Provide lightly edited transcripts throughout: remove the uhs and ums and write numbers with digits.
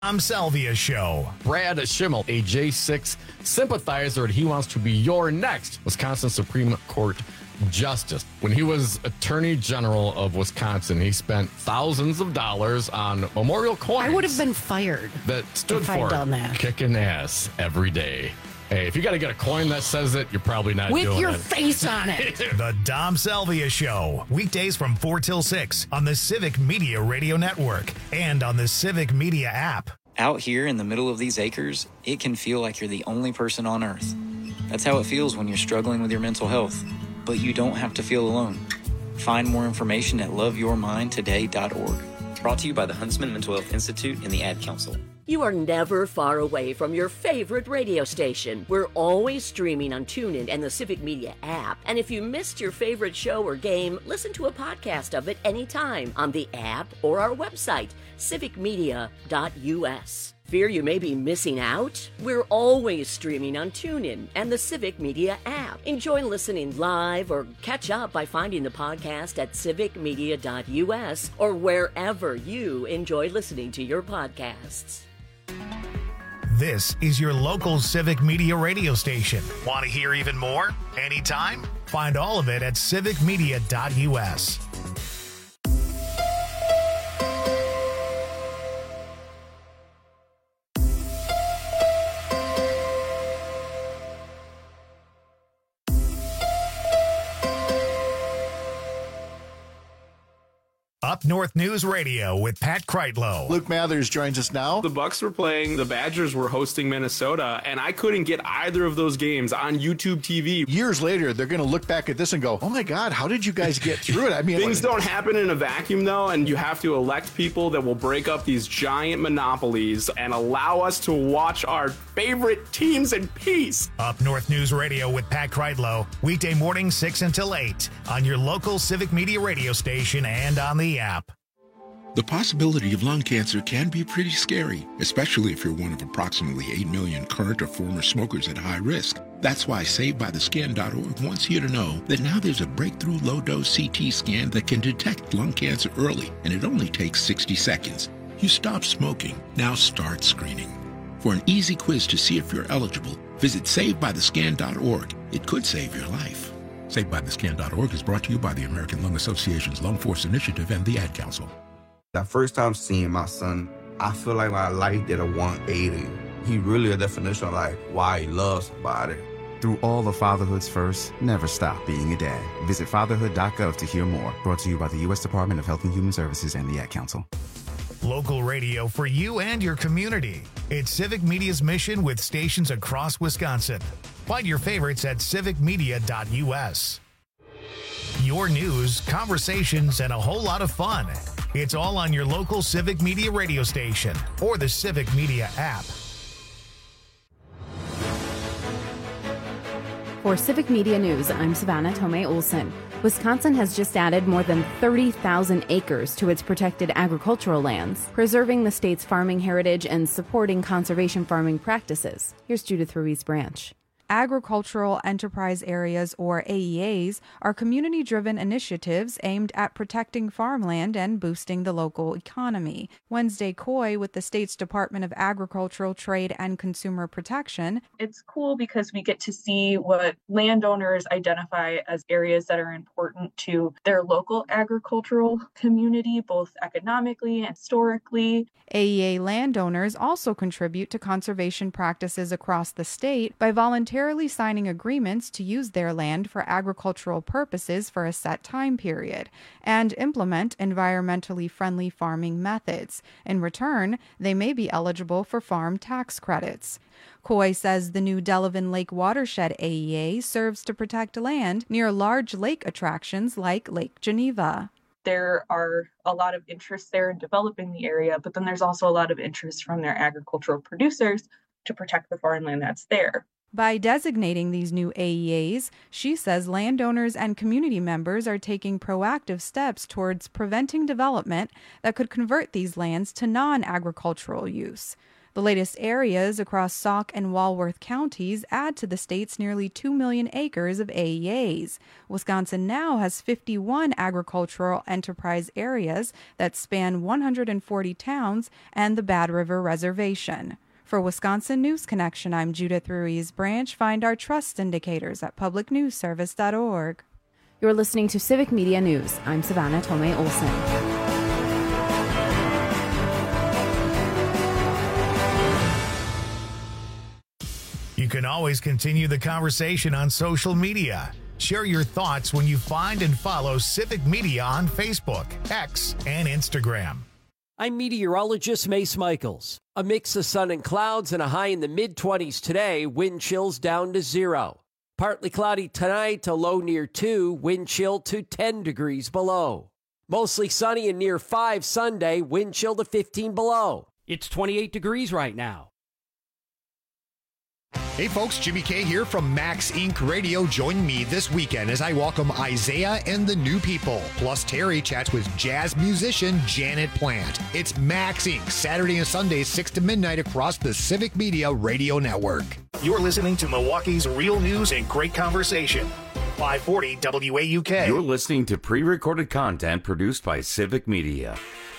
Salvia Show. Brad Schimmel, a J6 sympathizer, and he wants to be your next Wisconsin Supreme Court Justice. When he was Attorney General of Wisconsin, he spent thousands of dollars on memorial coins. I would have been fired that stood if I'd for done that. Kicking ass every day. Hey, if you got to get a coin that says it, you're probably not doing it. With your face on it. The Dom Salvia Show. Weekdays from 4 till 6 on the Civic Media Radio Network and on the Civic Media app. Out here in the middle of these acres, it can feel like you're the only person on Earth. That's how it feels when you're struggling with your mental health. But you don't have to feel alone. Find more information at loveyourmindtoday.org. Brought to you by the Huntsman Mental Health Institute and the Ad Council. You are never far away from your favorite radio station. We're always streaming on TuneIn and the Civic Media app. And if you missed your favorite show or game, listen to a podcast of it anytime on the app or our website, civicmedia.us. Fear you may be missing out? We're always streaming on TuneIn and the Civic Media app. Enjoy listening live or catch up by finding the podcast at civicmedia.us or wherever you enjoy listening to your podcasts. This is your local Civic Media radio station. Want to hear even more? Anytime? Find all of it at civicmedia.us. Up North News Radio with Pat Kreitlow. Luke Mathers joins us now. The Bucks were playing, the Badgers were hosting Minnesota, and I couldn't get either of those games on YouTube TV. Years later, they're going to look back at this and go, oh my God, how did you guys get through it? I mean, things don't happen in a vacuum, though, and you have to elect people that will break up these giant monopolies and allow us to watch our favorite teams in peace. Up North News Radio with Pat Kreitlow, weekday morning 6 until 8 on your local Civic Media radio station and on the app. The possibility of lung cancer can be pretty scary, especially if you're one of approximately 8 million current or former smokers at high risk. That's why SaveByTheScan.org wants you to know that now there's a breakthrough low-dose CT scan that can detect lung cancer early, and it only takes 60 seconds. You stop smoking, now start screening. For an easy quiz to see if you're eligible, visit SaveByTheScan.org. It could save your life. SaveByTheScan.org is brought to you by the American Lung Association's Lung Force Initiative and the Ad Council. That first time seeing my son, I feel like my life did a 180. He really a definition of like why he loves somebody. Through all of fatherhood's first, never stop being a dad. Visit fatherhood.gov to hear more. Brought to you by the U.S. Department of Health and Human Services and the Ad Council. Local radio for you and your community. It's Civic Media's mission with stations across Wisconsin. Find your favorites at civicmedia.us. Your news, conversations, and a whole lot of fun. It's all on your local Civic Media radio station or the Civic Media app. For Civic Media News, I'm Savannah Tomei Olson. Wisconsin has just added more than 30,000 acres to its protected agricultural lands, preserving the state's farming heritage and supporting conservation farming practices. Here's Judith Ruiz Branch. Agricultural Enterprise Areas, or AEAs, are community-driven initiatives aimed at protecting farmland and boosting the local economy. Wednesday Coy with the state's Department of Agricultural, Trade, and Consumer Protection. It's cool because we get to see what landowners identify as areas that are important to their local agricultural community, both economically and historically. AEA landowners also contribute to conservation practices across the state by voluntarily signing agreements to use their land for agricultural purposes for a set time period and implement environmentally friendly farming methods. In return, they may be eligible for farm tax credits. Coy says the new Delavan Lake Watershed AEA serves to protect land near large lake attractions like Lake Geneva. There are a lot of interest there in developing the area, but then there's also a lot of interest from their agricultural producers to protect the farmland that's there. By designating these new AEAs, she says landowners and community members are taking proactive steps towards preventing development that could convert these lands to non-agricultural use. The latest areas across Sauk and Walworth counties add to the state's nearly 2 million acres of AEAs. Wisconsin now has 51 agricultural enterprise areas that span 140 towns and the Bad River Reservation. For Wisconsin News Connection, I'm Judith Ruiz Branch. Find our trust indicators at publicnewsservice.org. You're listening to Civic Media News. I'm Savannah Tomei Olson. You can always continue the conversation on social media. Share your thoughts when you find and follow Civic Media on Facebook, X, and Instagram. I'm meteorologist Mace Michaels. A mix of sun and clouds and a high in the mid-20s today, wind chills down to 0. Partly cloudy tonight, a low near 2, wind chill to 10 degrees below. Mostly sunny and near 5 Sunday, wind chill to 15 below. It's 28 degrees right now. Hey folks, Jimmy K here from Max Inc. Radio. Join me this weekend as I welcome Isaiah and the New People. Plus Terry chats with jazz musician Janet Plant. It's Max Inc. Saturday and Sunday, 6 to midnight across the Civic Media Radio Network. You're listening to Milwaukee's real news and great conversation. 540 WAUK. You're listening to pre-recorded content produced by Civic Media.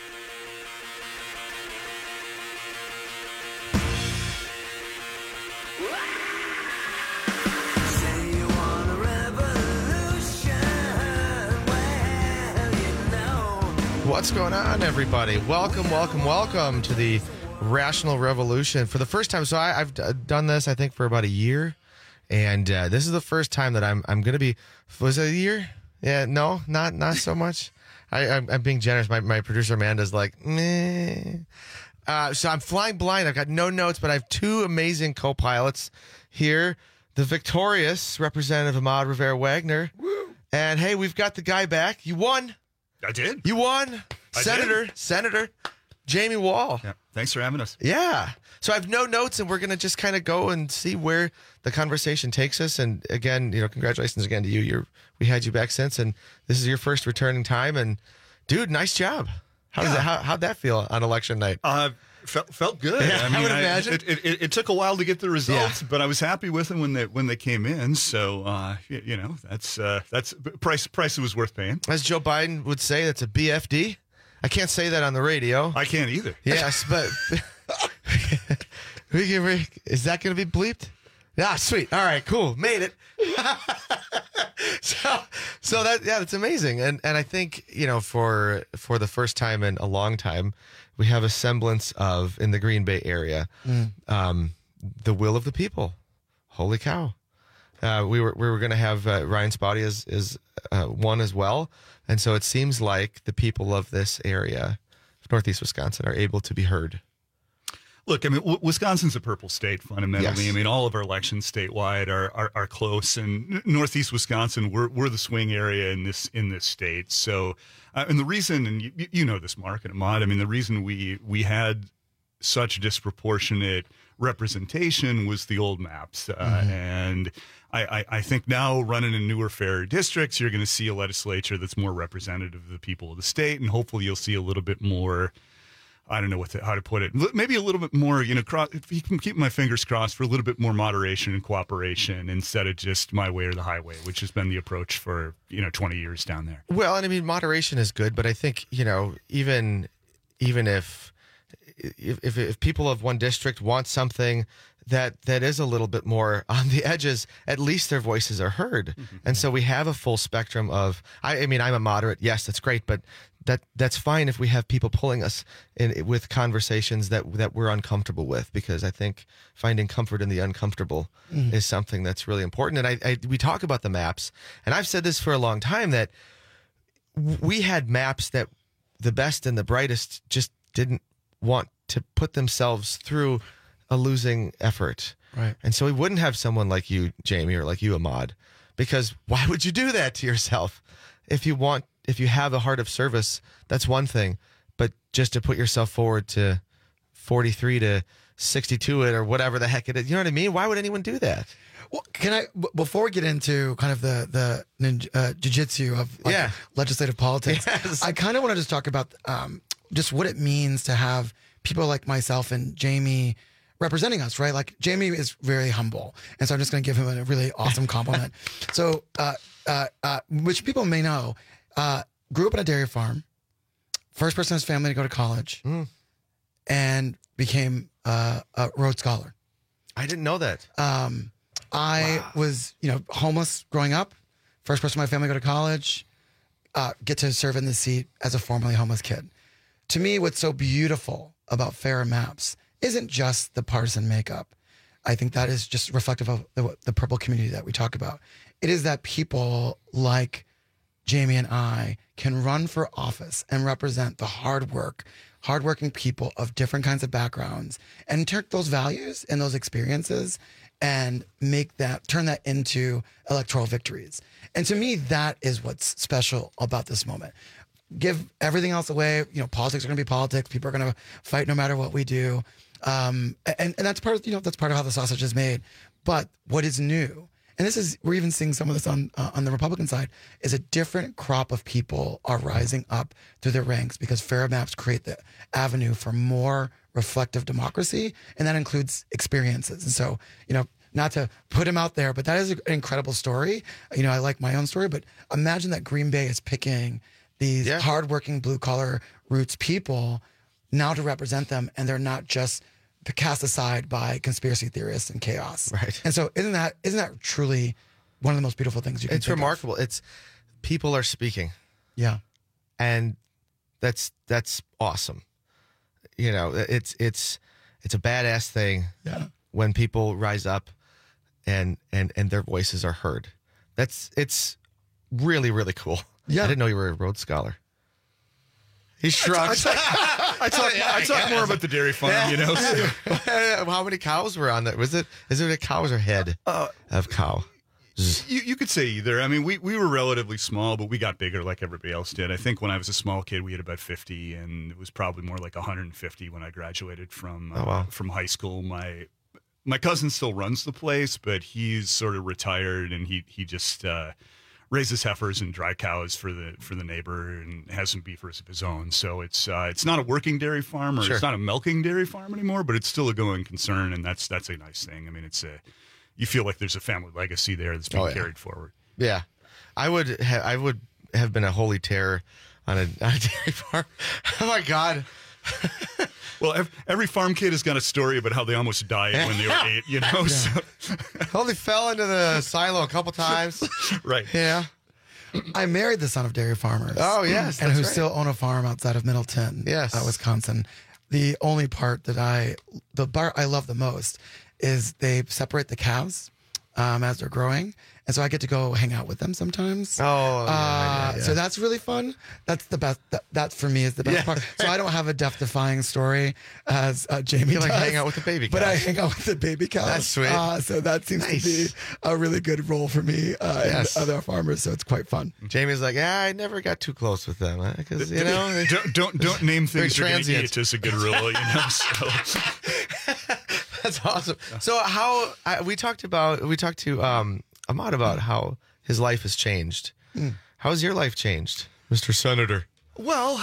What's going on, everybody? Welcome to the Rational Revolution. For the first time, so I've done this, I think, for about a year, and this is the first time that I'm going to be. Was it a year? Yeah, no, not so much. I'm being generous. My producer Amanda's like, meh. So I'm flying blind. I've got no notes, but I have two amazing co-pilots here. The victorious Representative Ahmad Rivera Wagner, and hey, we've got the guy back. You won. I did. You won. Senator Jamie Wall. Yeah. Thanks for having us. Yeah. So I have no notes, and we're going to just kind of go and see where the conversation takes us. And again, congratulations again to you. We had you back since, and this is your first returning time. And dude, nice job. How'd that feel on election night? Felt good. Yeah, I would imagine. It took a while to get the results, but I was happy with them when they came in. So that's price was worth paying. As Joe Biden would say, that's a BFD. I can't say that on the radio. I can't either. Yes, but is that going to be bleeped? Yeah, sweet. All right, cool. Made it. So that's amazing. And I think, for the first time in a long time, we have a semblance of, in the Green Bay area, the will of the people. Holy cow. We were going to have Ryan Spotty as one as well. And so it seems like the people of this area, Northeast Wisconsin, are able to be heard. Look, I mean, Wisconsin's a purple state fundamentally. Yes. I mean, all of our elections statewide are close, and Northeast Wisconsin, we're the swing area in this state. So, and the reason, and you know this, Mark and Ahmad, I mean, the reason we had such disproportionate representation was the old maps, and I think now running in newer, fairer districts, you're going to see a legislature that's more representative of the people of the state, and hopefully you'll see a little bit more. I don't know how to put it. Maybe a little bit more, if you can keep my fingers crossed for a little bit more moderation and cooperation instead of just my way or the highway, which has been the approach for, 20 years down there. Well, and I mean, moderation is good, but I think, even if people of one district want something that is a little bit more on the edges, at least their voices are heard. Mm-hmm. And so we have a full spectrum of, I mean, I'm a moderate. Yes, that's great. But that's fine if we have people pulling us in with conversations that we're uncomfortable with, because I think finding comfort in the uncomfortable is something that's really important. And we talk about the maps, and I've said this for a long time, that we had maps that the best and the brightest just didn't want to put themselves through a losing effort. Right. And so we wouldn't have someone like you, Jamie, or like you, Ahmad, because why would you do that to yourself? If you have a heart of service, that's one thing, but just to put yourself forward to 43 to 62 it or whatever the heck it is, you know what I mean? Why would anyone do that? Well, can I, before we get into kind of the jiu-jitsu of legislative politics, yes. I kind of want to just talk about just what it means to have people like myself and Jamie representing us, right? Like Jamie is very humble. And so I'm just going to give him a really awesome compliment. So, which people may know, grew up on a dairy farm, first person in his family to go to college, and became a Rhodes Scholar. I didn't know that. I was, homeless growing up, first person in my family to go to college, get to serve in the seat as a formerly homeless kid. To me, what's so beautiful about Farah Maps isn't just the partisan makeup. I think that is just reflective of the purple community that we talk about. It is that people like Jamie and I can run for office and represent the hardworking people of different kinds of backgrounds and take those values and those experiences and turn that into electoral victories. And to me, that is what's special about this moment. Give everything else away. Politics are going to be politics. People are going to fight no matter what we do. And that's part of, that's part of how the sausage is made. But what is new, and we're even seeing some of this on the Republican side, is a different crop of people are rising up through the ranks because Farah Maps create the avenue for more reflective democracy, and that includes experiences. And so, not to put him out there, but that is an incredible story. I like my own story, but imagine that Green Bay is picking these hardworking blue-collar roots people now to represent them, and they're not just cast aside by conspiracy theorists and chaos. Right. And so isn't that truly one of the most beautiful things you can It's think of? remarkable. It's people are speaking. Yeah. And that's awesome. It's a badass thing when people rise up and their voices are heard. It's really, really cool. Yeah. I didn't know you were a Rhodes Scholar. He shrugs. I talk more about the dairy farm, How many cows were on that? Is it a cows or head of cow? You could say either. I mean, we were relatively small, but we got bigger like everybody else did. I think when I was a small kid, we had about 50, and it was probably more like 150 when I graduated from high school. My cousin still runs the place, but he's sort of retired, and he just raises heifers and dry cows for the neighbor and has some beefers of his own. So it's not a working dairy farm, or Sure. it's not a milking dairy farm anymore, but it's still a going concern, and that's a nice thing. I mean, you feel like there's a family legacy there that's being carried forward. Yeah, I would have been a holy terror on a dairy farm. Oh my God. Well, every farm kid has got a story about how they almost died when they were 8, So. Only fell into the silo a couple times. Right. Yeah. I married the son of dairy farmers. Oh, yes. And that's who right. still own a farm outside of Middleton, Wisconsin. The only part that I love the most is they separate the cows as they're growing. And so I get to go hang out with them sometimes. Oh, yeah. So that's really fun. That's the best. That for me is the best part. So I don't have a death-defying story as Jamie does. hang out with the baby cows. But I hang out with the baby cows. That's sweet. So that seems to be a really good role for me and other farmers. So it's quite fun. Jamie's like, I never got too close with them because don't name things you're going to transient. eat is a good rule. So. That's awesome. So we talked to Ahmad about how his life has changed. How's your life changed, Mr. Senator? Well,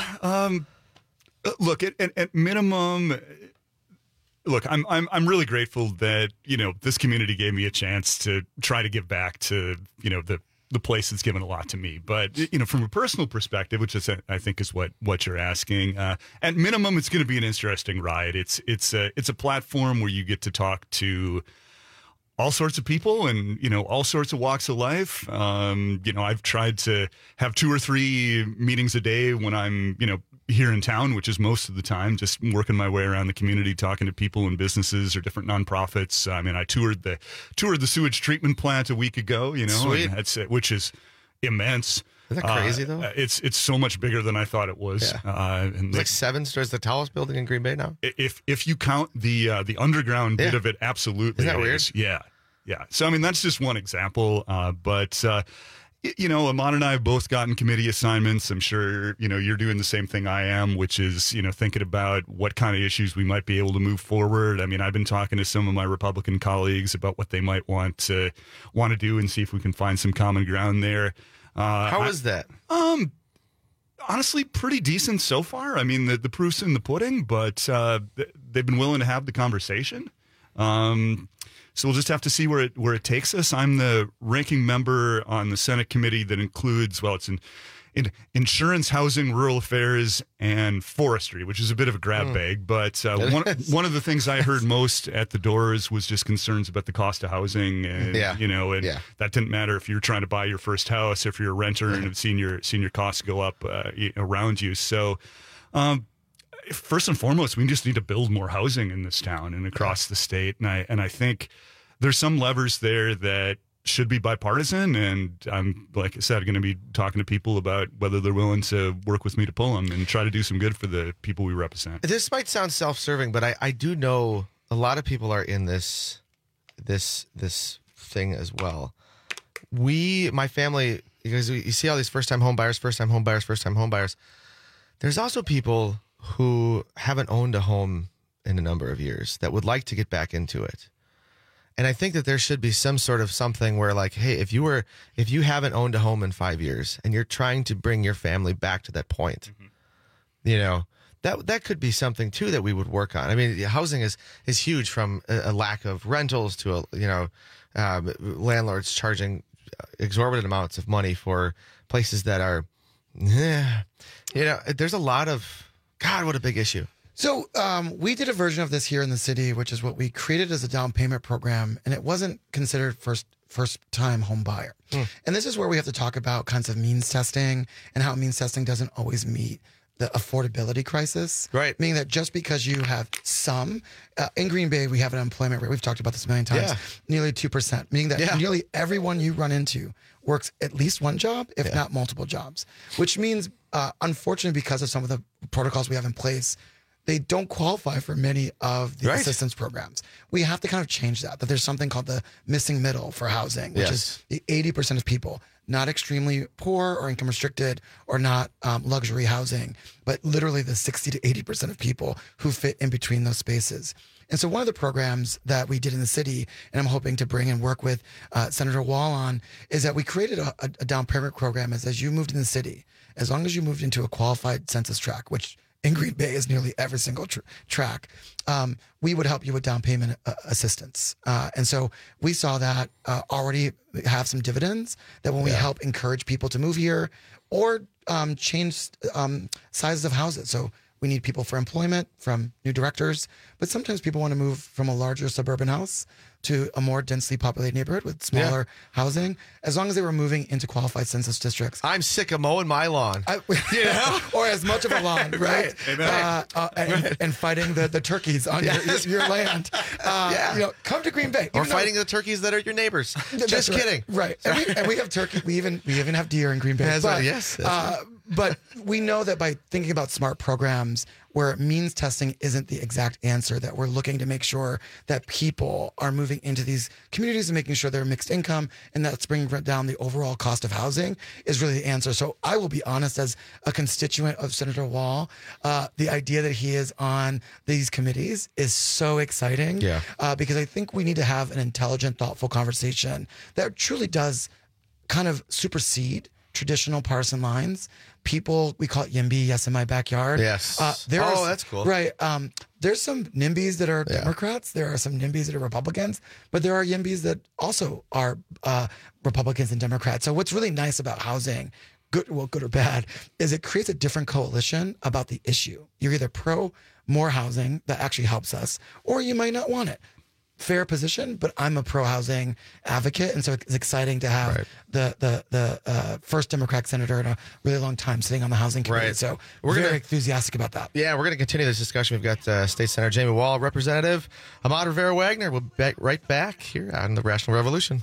look, at minimum, look, I'm really grateful that this community gave me a chance to try to give back to the place that's given a lot to me. But from a personal perspective, which is I think is what you're asking, at minimum, it's going to be an interesting ride. It's a platform where you get to talk to all sorts of people and, all sorts of walks of life. I've tried to have 2 or 3 meetings a day when I'm, here in town, which is most of the time, just working my way around the community, talking to people and businesses or different nonprofits. I mean, I toured the sewage treatment plant a week ago, Sweet. and which is immense. Isn't that crazy though? It's so much bigger than I thought it was. And It's like 7 stories, the tallest building in Green Bay now. if you count the underground bit of it, absolutely. Isn't that it weird? is. Yeah. So, I mean, that's just one example. But Ahmad and I have both gotten committee assignments. I'm sure, you're doing the same thing I am, which is, thinking about what kind of issues we might be able to move forward. I mean, I've been talking to some of my Republican colleagues about what they might want to do and see if we can find some common ground there. How is that? Honestly, pretty decent so far. I mean, the proof's in the pudding, but they've been willing to have the conversation. So we'll just have to see where it takes us. I'm the ranking member on the Senate committee that includes, well, it's in insurance, housing, rural affairs, and forestry, which is a bit of a grab bag. But one of the things I heard most at the doors was just concerns about the cost of housing, and that didn't matter if you're trying to buy your first house, if you're a renter and have seen your costs go up around you. So. First and foremost, we just need to build more housing in this town and across the state. And I think there's some levers there that should be bipartisan. And I'm, like I said, going to be talking to people about whether they're willing to work with me to pull them and try to do some good for the people we represent. This might sound self-serving, but I do know a lot of people are in this thing as well. My family, because you see all these first-time home buyers. There's also people who haven't owned a home in a number of years that would like to get back into it. And I think that there should be some sort of something where, like, hey, if you haven't owned a home in 5 years and you're trying to bring your family back to that point, that could be something too that we would work on. I mean, housing is huge, from a lack of rentals to landlords charging exorbitant amounts of money for places that are, there's a lot of, God, what a big issue. So we did a version of this here in the city, which is what we created as a down payment program, and it wasn't considered first-time home buyer. And this is where we have to talk about kinds of means testing and how means testing doesn't always meet the affordability crisis. Right. Meaning that just because you have some, in Green Bay, we have an employment rate, we've talked about this a million times, nearly 2%, meaning that nearly everyone you run into works at least one job, if not multiple jobs, which means, unfortunately, because of some of the protocols we have in place, they don't qualify for many of the assistance programs. We have to kind of change that there's something called the missing middle for housing, which is the 80% of people, not extremely poor or income restricted or not luxury housing, but literally the 60 to 80% of people who fit in between those spaces. And so one of the programs that we did in the city, and I'm hoping to bring and work with Senator Wall on, is that we created a down payment program as you moved in the city, as long as you moved into a qualified census tract, which in Green Bay is nearly every single track, we would help you with down payment assistance. And so we saw that already have some dividends, that when we help encourage people to move here or change sizes of houses. So we need people for employment from new directors, but sometimes people want to move from a larger suburban house to a more densely populated neighborhood with smaller housing, as long as they were moving into qualified census districts. I'm sick of mowing my lawn. Or as much of a lawn, right? And fighting the turkeys on your land. Come to Green Bay. Or fighting the turkeys that are your neighbors. Just kidding. Right. And we have turkey. We even have deer in Green Bay. But we know that by thinking about smart programs where means testing isn't the exact answer, that we're looking to make sure that people are moving into these communities and making sure they're mixed income, and that's bringing down the overall cost of housing is really the answer. So I will be honest, as a constituent of Senator Wall, the idea that he is on these committees is so exciting because I think we need to have an intelligent, thoughtful conversation that truly does kind of supersede traditional partisan lines. People, we call it YIMBY, yes, in my backyard. Yes. That's cool. Right. There's some NIMBYs that are Democrats. There are some NIMBYs that are Republicans, but there are YIMBYs that also are Republicans and Democrats. So what's really nice about housing, good or bad, is it creates a different coalition about the issue. You're either pro more housing that actually helps us, or you might not want it. Fair position, but I'm a pro-housing advocate, and so it's exciting to have the first Democratic senator in a really long time sitting on the housing committee. So we're very enthusiastic about that. Yeah, we're going to continue this discussion. We've got State Senator Jamie Wall, Representative Ahmad Rivera-Wagner. We'll be right back here on the Rational Revolution.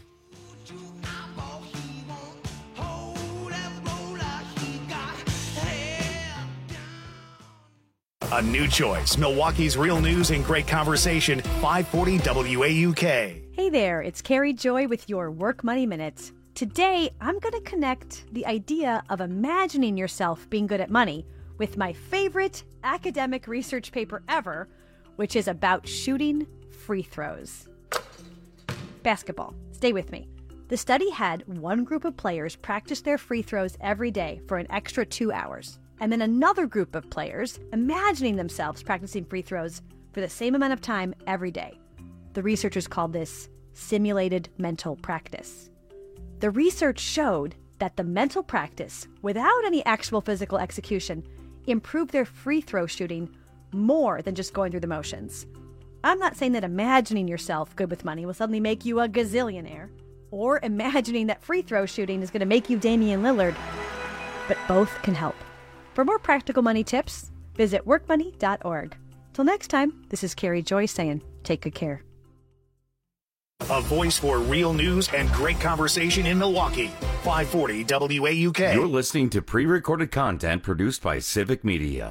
A new choice. Milwaukee's real news and great conversation. 540 WAUK. Hey there, it's Carrie Joy with your Work Money Minute. Today, I'm going to connect the idea of imagining yourself being good at money with my favorite academic research paper ever, which is about shooting free throws. Basketball. Stay with me. The study had one group of players practice their free throws every day for an extra 2 hours. And then another group of players imagining themselves practicing free throws for the same amount of time every day. The researchers called this simulated mental practice. The research showed that the mental practice, without any actual physical execution, improved their free throw shooting more than just going through the motions. I'm not saying that imagining yourself good with money will suddenly make you a gazillionaire, or imagining that free throw shooting is going to make you Damian Lillard, but both can help. For more practical money tips, visit workmoney.org. Till next time, this is Carrie Joy saying, take good care. A voice for real news and great conversation in Milwaukee. 540 WAUK. You're listening to pre-recorded content produced by Civic Media.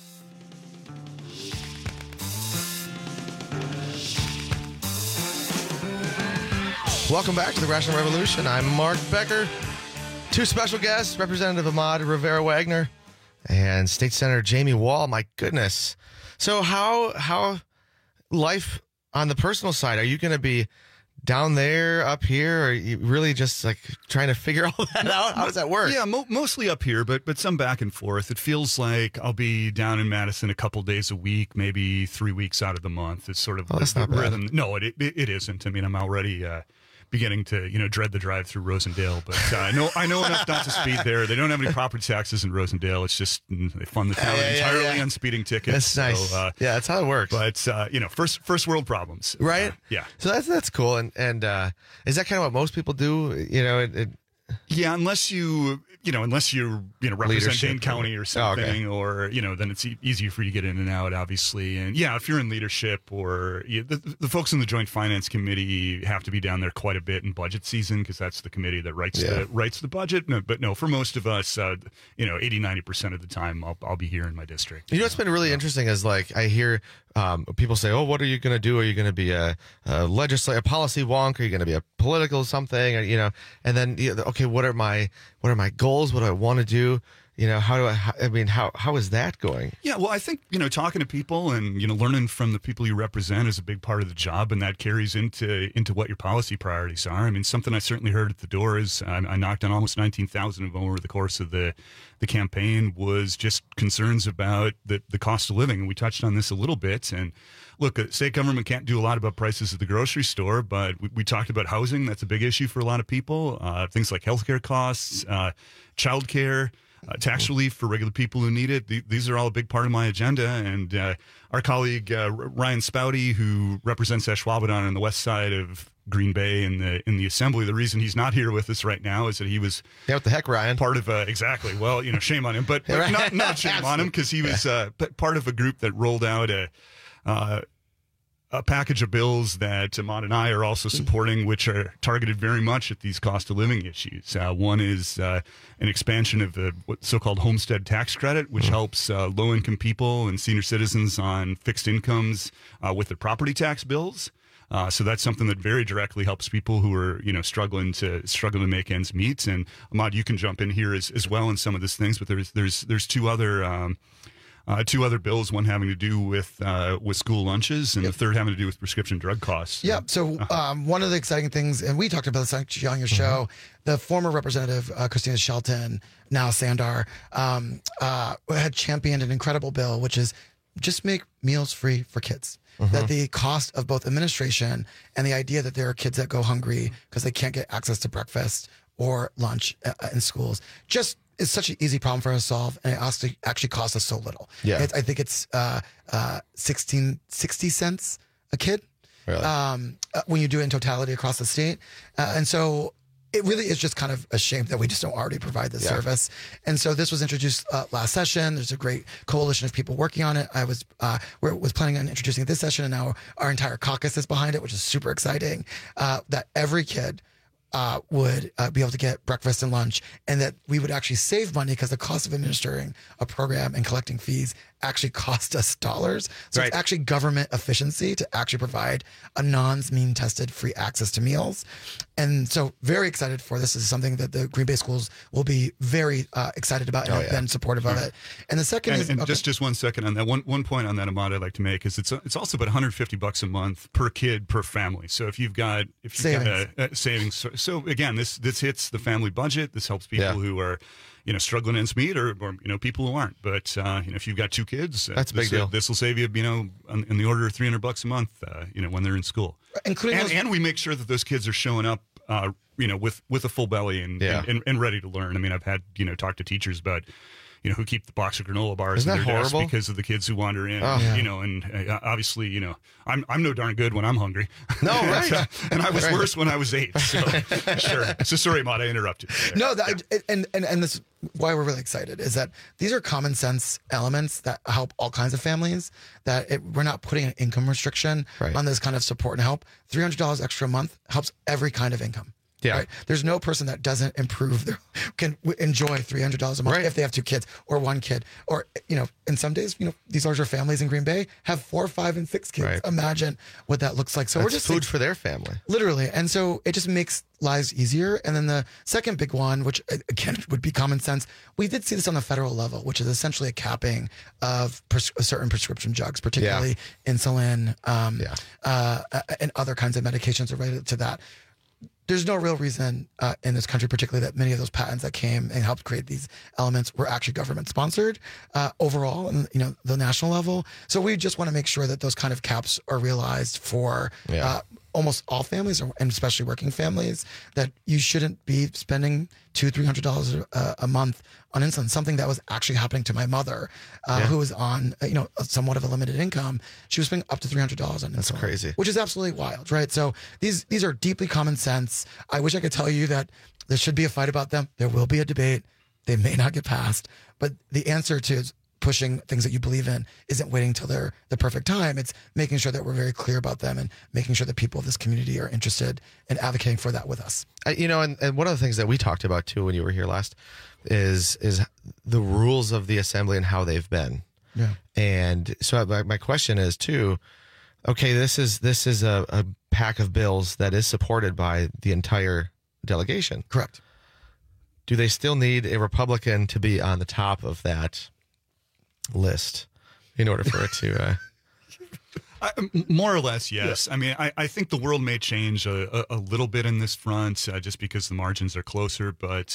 Welcome back to the Rational Revolution. I'm Mark Becker. Two special guests, Representative Ahmad Rivera-Wagner and State Senator Jamie Wall. My goodness. So how life on the personal side, are you going to be down there, up here, or are you really just like trying to figure all that out? How does that work? Yeah, mostly up here, but some back and forth. It feels like I'll be down in Madison a couple days a week, maybe 3 weeks out of the month. It's sort of that's not bad. rhythm. No, it isn't. I mean, I'm already beginning to dread the drive through Rosendale, but I know enough not to speed there. They don't have any property taxes in Rosendale. It's just they fund the town entirely on speeding tickets. That's nice. So, yeah, that's how it works. But first world problems, right? Yeah. So that's cool. And is that kind of what most people do? Yeah, unless you represent Leadership. Dane County or something, or then it's easier for you to get in and out, obviously. And yeah, if you're in leadership or the folks in the Joint Finance Committee have to be down there quite a bit in budget season because that's the committee that writes the budget. No, but no, for most of us, 80-90% of the time, I'll be here in my district. What's been really interesting is like I hear people say, "Oh, what are you going to do? Are you going to be a policy wonk? Are you going to be a political something?" Or, and then okay, what are my goals? What do I want to do? How is that going? Yeah, well, I think, talking to people and, learning from the people you represent is a big part of the job, and that carries into what your policy priorities are. I mean, something I certainly heard at the door is I knocked on almost 19,000 of them over the course of the campaign was just concerns about the cost of living. And we touched on this a little bit. And look, state government can't do a lot about prices at the grocery store, but we talked about housing. That's a big issue for a lot of people. Things like healthcare costs, childcare, tax relief for regular people who need it. These are all a big part of my agenda. And our colleague Ryan Spouty, who represents Ashwaubenon on the west side of Green Bay in the Assembly, the reason he's not here with us right now is that he was what the heck, Ryan? Part of exactly. Well, shame on him, but not shame on him because he was part of a group that rolled out a package of bills that Ahmad and I are also supporting, which are targeted very much at these cost of living issues. One is an expansion of the so-called homestead tax credit, which helps low-income people and senior citizens on fixed incomes with their property tax bills. So that's something that very directly helps people who are, struggling to make ends meet. And Ahmad, you can jump in here as well in some of these things, but there's two other bills, one having to do with school lunches and the third having to do with prescription drug costs. Yeah. So one of the exciting things, and we talked about this actually on your show, the former Representative Christina Shelton, now Sandar, had championed an incredible bill, which is just make meals free for kids. That the cost of both administration and the idea that there are kids that go hungry because they can't get access to breakfast or lunch in schools just is such an easy problem for us to solve, and it actually costs us so little. Yeah. I think it's 60 cents a kid. Really? When you do it in totality across the state. And so it really is just kind of a shame that we just don't already provide this service. And so this was introduced last session. There's a great coalition of people working on it. I was planning on introducing it this session, and now our entire caucus is behind it, which is super exciting, that every kid would be able to get breakfast and lunch, and that we would actually save money because the cost of administering a program and collecting fees actually cost us dollars. So it's actually government efficiency to actually provide a non-mean tested free access to meals. And so very excited for this. This is something that the Green Bay schools will be very excited about and have been supportive of it. And the second is... And just 1 second on that. One point on that, Ahmad, I'd like to make is it's also about $150 a month per kid per family. So if you've got savings. So again, this hits the family budget. This helps people who are struggling ends meet or people who aren't. But, if you've got 2 kids, that's a big deal. This will save you, in the order of $300 a month, when they're in school. And we make sure that those kids are showing up, with a full belly and ready to learn. I mean, I've had, talked to teachers about, who keep the box of granola bars in their desk because of the kids who wander in, and obviously, I'm no darn good when I'm hungry. No, right. And I was worse when I was 8. So, sure. So sorry, Maud, I interrupted. No, and this is why we're really excited is that these are common sense elements that help all kinds of families, that we're not putting an income restriction on this kind of support and help. $300 extra a month helps every kind of income. Yeah. Right? There's no person that doesn't can enjoy $300 a month if they have 2 kids or 1 kid. Or, in some days, these larger families in Green Bay have 4, 5, and 6 kids. Right. Imagine what that looks like. So That's we're just food for their family. Literally. And so it just makes lives easier. And then the second big one, which again would be common sense, we did see this on the federal level, which is essentially a capping of certain prescription drugs, particularly insulin and other kinds of medications related to that. There's no real reason in this country, particularly, that many of those patents that came and helped create these elements were actually government sponsored overall, and the national level. So we just want to make sure that those kind of caps are realized for almost all families, and especially working families, that you shouldn't be spending $200-300 a month on insulin. Something that was actually happening to my mother, who was on somewhat of a limited income. She was spending up to $300 on insulin. That's crazy, which is absolutely wild, right? So these are deeply common sense. I wish I could tell you that there should be a fight about them. There will be a debate. They may not get passed, but the answer to pushing things that you believe in isn't waiting till they're the perfect time. It's making sure that we're very clear about them and making sure that people of this community are interested in advocating for that with us. And one of the things that we talked about too when you were here last is the rules of the assembly and how they've been. Yeah. And so my question is too, okay, this is a pack of bills that is supported by the entire delegation. Correct. Do they still need a Republican to be on the top of that list in order for it to more or less, yes. Yeah. I mean, I think the world may change a little bit in this front just because the margins are closer. But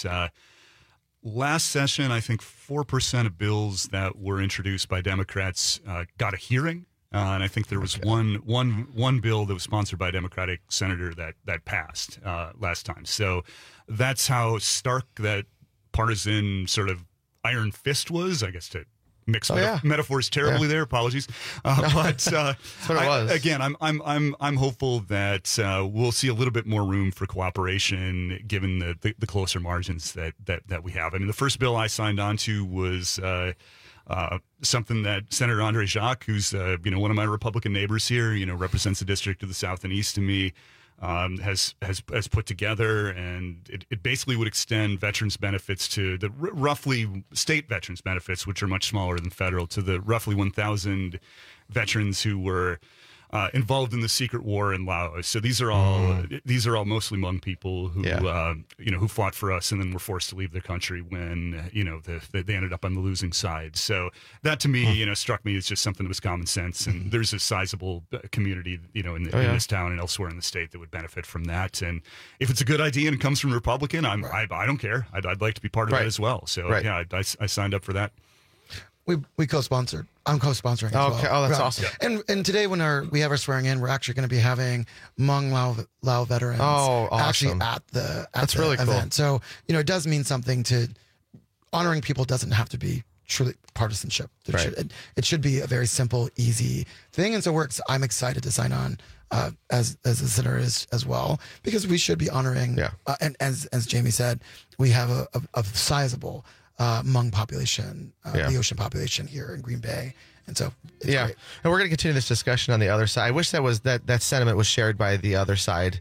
last session, I think 4% of bills that were introduced by Democrats got a hearing. And I think there was one bill that was sponsored by a Democratic senator that passed last time. So that's how stark that partisan sort of iron fist was, I guess, to mix metaphors terribly there. Apologies, but that's what it was. Again, I'm hopeful that we'll see a little bit more room for cooperation given the closer margins that we have. I mean, the first bill I signed on to was something that Senator Andre Jacques, who's one of my Republican neighbors here, represents the district to the south and east of me, has put together, and it basically would extend veterans benefits to the roughly state veterans benefits, which are much smaller than federal, to the roughly 1,000 veterans who were involved in the secret war in Laos. So these are all mostly Hmong people who who fought for us and then were forced to leave their country when they ended up on the losing side. So that to me struck me as just something that was common sense, and there's a sizable community in this town and elsewhere in the state that would benefit from that. And if it's a good idea and it comes from a Republican, I don't care. I'd like to be part of that as well. So I signed up for that. We co-sponsored. I'm co-sponsoring. Okay. Oh, that's awesome. Yeah. And today when we have our swearing in, we're actually going to be having Hmong Lao veterans actually at the really event. Cool. So it does mean something. To honoring people doesn't have to be truly partisanship. It should be a very simple, easy thing. And so I'm excited to sign on as the senator is as well, because we should be honoring. And as Jamie said, we have a sizable Hmong population, the Ocean population here in Green Bay. And so it's great. And we're going to continue this discussion on the other side. I wish that sentiment was shared by the other side,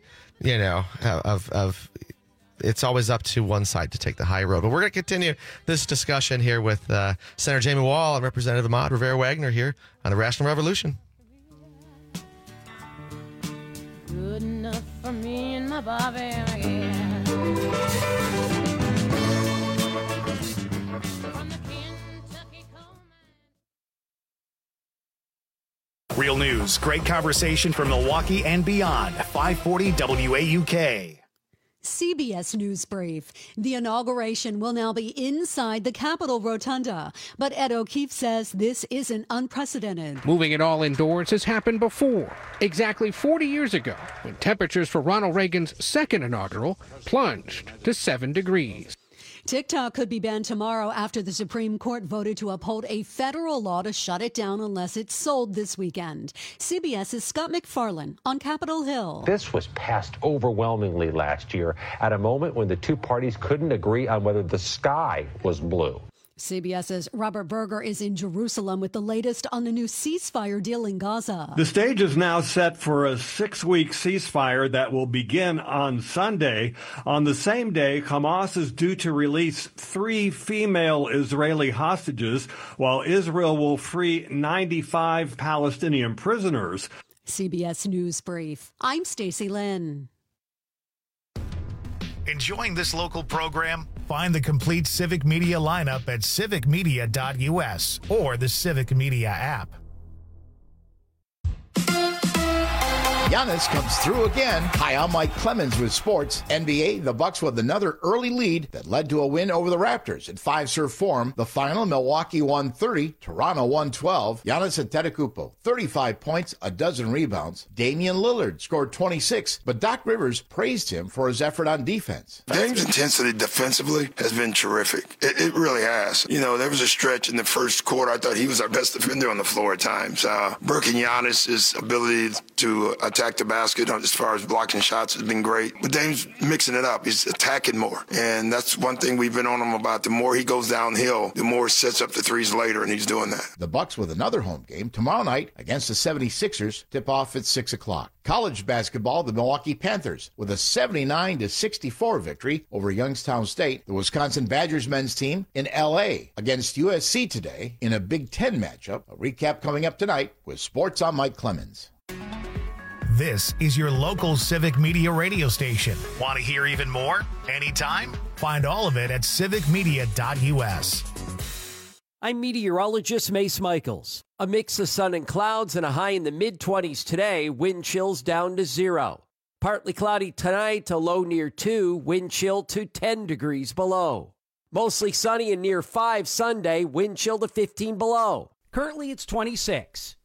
of it's always up to one side to take the high road. But we're going to continue this discussion here with Senator Jamie Wall and Representative Ahmad Rivera-Wagner here on the Rational Revolution. Good enough for me and my Bobby, yeah. Real news, great conversation from Milwaukee and beyond. 540 WAUK. CBS News Brief. The inauguration will now be inside the Capitol Rotunda, but Ed O'Keefe says this isn't unprecedented. Moving it all indoors has happened before, exactly 40 years ago, when temperatures for Ronald Reagan's second inaugural plunged to 7 degrees. TikTok could be banned tomorrow after the Supreme Court voted to uphold a federal law to shut it down unless it's sold this weekend. CBS's Scott McFarlane on Capitol Hill. This was passed overwhelmingly last year at a moment when the two parties couldn't agree on whether the sky was blue. CBS's Robert Berger is in Jerusalem with the latest on the new ceasefire deal in Gaza. The stage is now set for a 6-week ceasefire that will begin on Sunday. On the same day, Hamas is due to release 3 female Israeli hostages, while Israel will free 95 Palestinian prisoners. CBS News Brief. I'm Stacey Lynn. Enjoying this local program? Find the complete Civic Media lineup at civicmedia.us or the Civic Media app. Giannis comes through again. Hi, I'm Mike Clemens with sports. NBA, the Bucks with another early lead that led to a win over the Raptors at Fiserv Forum. The final, Milwaukee won 30, Toronto won 12. Giannis Antetokounmpo, 35 points, a dozen rebounds. Damian Lillard scored 26, but Doc Rivers praised him for his effort on defense. Dame's intensity defensively has been terrific. It really has. You know, there was a stretch in the first quarter. I thought he was our best defender on the floor at times. Burke and Giannis' ability to attack the basket as far as blocking shots has been great. But Dame's mixing it up. He's attacking more. And that's one thing we've been on him about. The more he goes downhill, the more he sets up the threes later, and he's doing that. The Bucks with another home game tomorrow night against the 76ers. Tip off at 6 o'clock. College basketball, the Milwaukee Panthers with a 79-64 victory over Youngstown State. The Wisconsin Badgers men's team in L.A. against USC today in a Big Ten matchup. A recap coming up tonight with Sports on Mike Clemens. This is your local Civic Media radio station. Want to hear even more? Anytime? Find all of it at civicmedia.us. I'm meteorologist Mace Michaels. A mix of sun and clouds and a high in the mid-20s today, wind chills down to 0. Partly cloudy tonight to low near 2, wind chill to 10 degrees below. Mostly sunny and near 5 Sunday, wind chill to 15 below. Currently it's 26.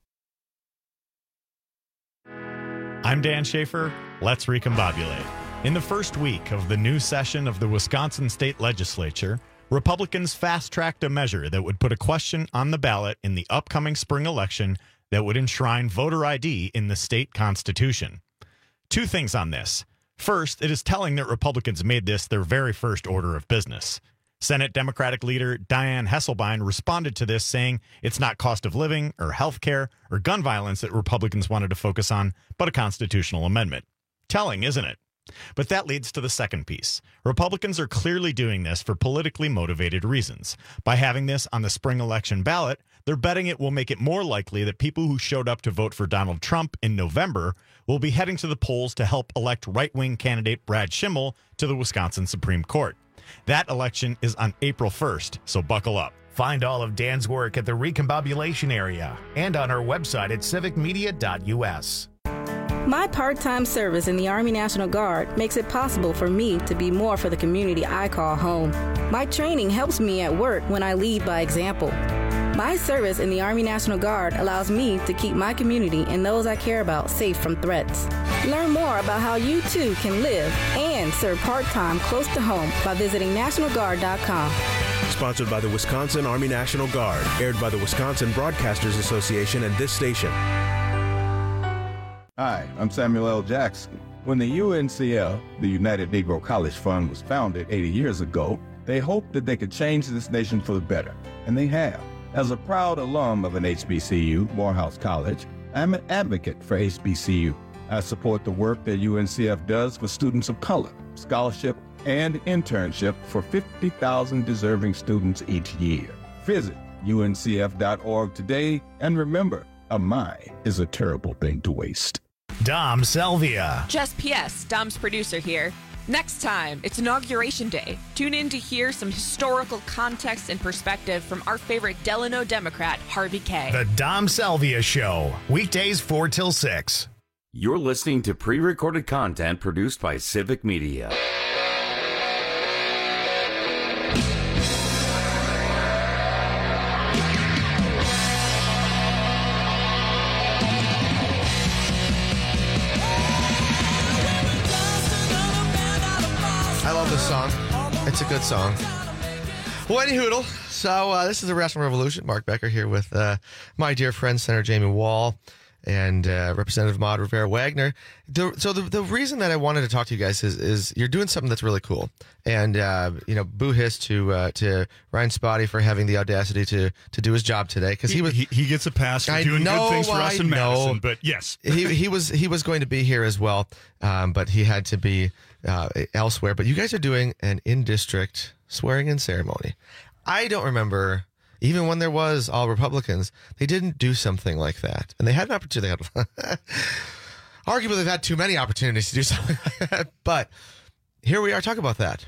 I'm Dan Schaefer. Let's recombobulate. In the first week of the new session of the Wisconsin State Legislature, Republicans fast-tracked a measure that would put a question on the ballot in the upcoming spring election that would enshrine voter ID in the state constitution. 2 things on this. First, it is telling that Republicans made this their very first order of business. Senate Democratic leader Dianne Hesselbein responded to this saying it's not cost of living or health care or gun violence that Republicans wanted to focus on, but a constitutional amendment. Telling, isn't it? But that leads to the second piece. Republicans are clearly doing this for politically motivated reasons. By having this on the spring election ballot, they're betting it will make it more likely that people who showed up to vote for Donald Trump in November will be heading to the polls to help elect right-wing candidate Brad Schimmel to the Wisconsin Supreme Court. That election is on April 1st, so buckle up. Find all of Dan's work at the Recombobulation area and on our website at civicmedia.us. My part-time service in the Army National Guard makes it possible for me to be more for the community I call home. My training helps me at work when I lead by example. My service in the Army National Guard allows me to keep my community and those I care about safe from threats. Learn more about how you too can live and serve part-time close to home by visiting NationalGuard.com. Sponsored by the Wisconsin Army National Guard, aired by the Wisconsin Broadcasters Association and this station. Hi, I'm Samuel L. Jackson. When the UNCF, the United Negro College Fund, was founded 80 years ago, they hoped that they could change this nation for the better, and they have. As a proud alum of an HBCU, Morehouse College, I'm an advocate for HBCU. I support the work that UNCF does for students of color, scholarship, and internship for 50,000 deserving students each year. Visit uncf.org today, and remember, a mind is a terrible thing to waste. Dom Salvia. Just PS, Dom's producer here. Next time, it's Inauguration Day. Tune in to hear some historical context and perspective from our favorite Delano Democrat, Harvey Kaye. The Dom Salvia Show, weekdays 4 till 6. You're listening to pre-recorded content produced by Civic Media. love this song. It's a good song. Well, any hoodle. So this is the Rational Revolution. Mark Becker here with my dear friend, Senator Jamie Wall, and Representative Maude Rivera Wagner. The reason that I wanted to talk to you guys is you're doing something that's really cool, and boo hiss to Ryan Spotty for having the audacity to do his job today, because he gets a pass for doing good things for us in Madison. But yes, he was going to be here as well, but he had to be elsewhere. But you guys are doing an in-district swearing-in ceremony. I don't remember. Even when there was all Republicans, they didn't do something like that. And they had an opportunity. Arguably, they've had too many opportunities to do something like that. But here we are. Talk about that.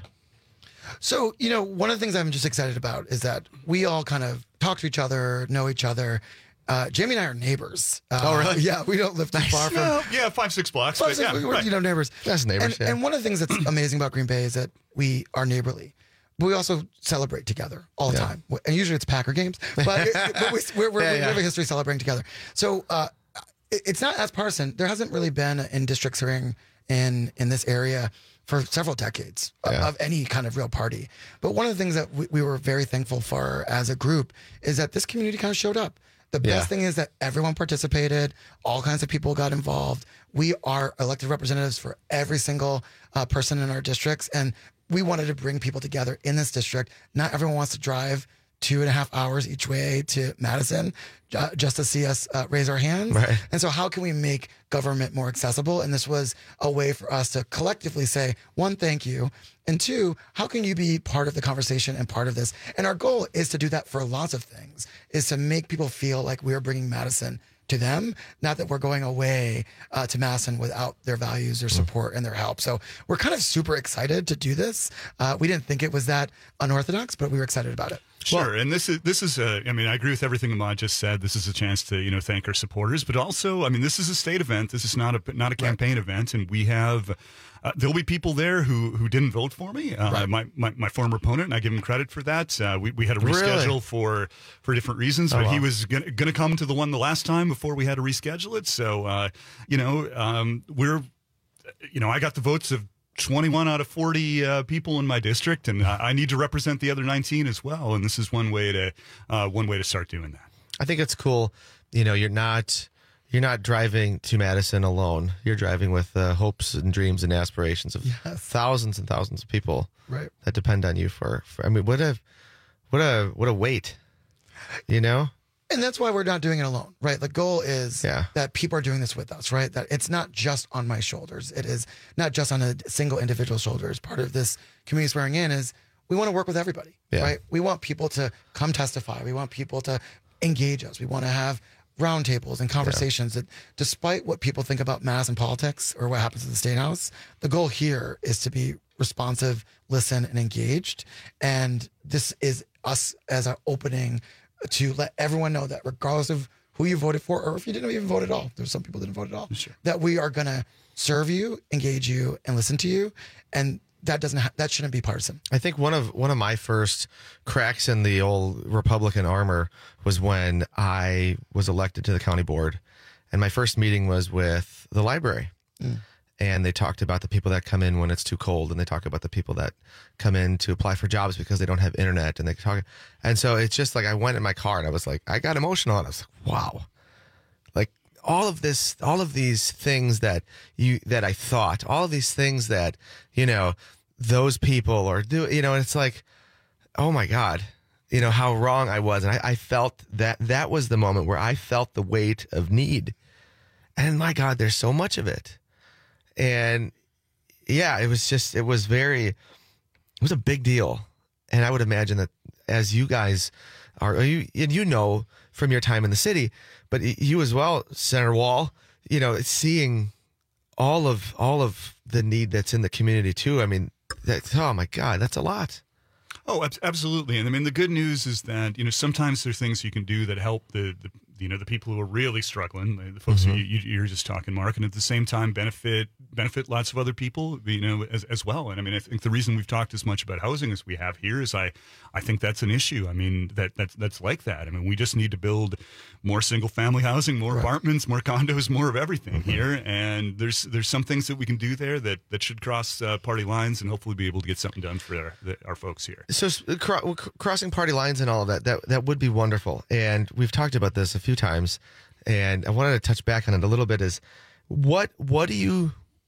So, one of the things I'm just excited about is that we all kind of talk to each other, know each other. Jamie and I are neighbors. Oh, really? Yeah, we don't live too far from. 5-6 blocks. We're neighbors. That's neighbors. And one of the things that's amazing about Green Bay is that we are neighborly. But we also celebrate together all the time. And usually it's Packer games. But we have a history celebrating together. So it's not as partisan. There hasn't really been an in-district swearing in this area for several decades of any kind of real party. But one of the things that we were very thankful for as a group is that this community kind of showed up. The best thing is that everyone participated. All kinds of people got involved. We are elected representatives for every single person in our districts. And we wanted to bring people together in this district. Not everyone wants to drive 2.5 hours each way to Madison just to see us raise our hands. Right. And so how can we make government more accessible? And this was a way for us to collectively say, one, thank you. And two, how can you be part of the conversation and part of this? And our goal is to do that for lots of things, is to make people feel like we're bringing Madison to them, not that we're going away to Madison without their values, their support, and their help. So we're kind of super excited to do this. We didn't think it was that unorthodox, but we were excited about it. Sure, and this is I agree with everything Ahmad just said. This is a chance to thank our supporters, but also this is a state event. This is not a campaign event, and we have. There'll be people there who didn't vote for me. My former opponent, and I give him credit for that. We had to reschedule for different reasons, but he was going to come to the one the last time before we had to reschedule it. So I got the votes of 21 out of 40 people in my district, and I need to represent the other 19 as well. And this is one way to start doing that. I think it's cool. You're not driving to Madison alone. You're driving with hopes and dreams and aspirations of thousands and thousands of people that depend on you for what a weight, And that's why we're not doing it alone, right? The goal is that people are doing this with us, right? That it's not just on my shoulders. It is not just on a single individual shoulders. Part of this community swearing in is we want to work with everybody, right? We want people to come testify. We want people to engage us. We want to have roundtables and conversations that, despite what people think about Madison politics or what happens at the State House, the goal here is to be responsive, listen, and engaged. And this is us as our opening to let everyone know that regardless of who you voted for, or if you didn't even vote at all, there's some people that didn't vote at all, that we are going to serve you, engage you, and listen to you. And that shouldn't be partisan. I think one of my first cracks in the old Republican armor was when I was elected to the county board, and my first meeting was with the library. And they talked about the people that come in when it's too cold, and they talk about the people that come in to apply for jobs because they don't have internet, and and so it's just like I went in my car and I was like, I got emotional, and I was like, wow, like all of these things that I thought, all of these things that those people are doing, and it's like, oh my God, how wrong I was, and I felt that was the moment where I felt the weight of need, and my God, there's so much of it. And it was a big deal. And I would imagine that as you guys are, from your time in the city, but you as well, Senator Wall, seeing all of the need that's in the community too. I mean, oh my God, that's a lot. Oh, absolutely. And the good news is that, sometimes there's things you can do that help the people who are really struggling, the folks you're just talking, Mark, and at the same time benefit benefit lots of other people, as well. And I mean, I think the reason we've talked as much about housing as we have here is I think that's an issue. I mean, that's like that. I mean, we just need to build more single family housing, more apartments, more condos, more of everything here. And there's some things that we can do there that should cross party lines and hopefully be able to get something done for our folks here. So crossing party lines and all of that would be wonderful. And we've talked about this a few times, and I wanted to touch back on it a little bit. Is what do you,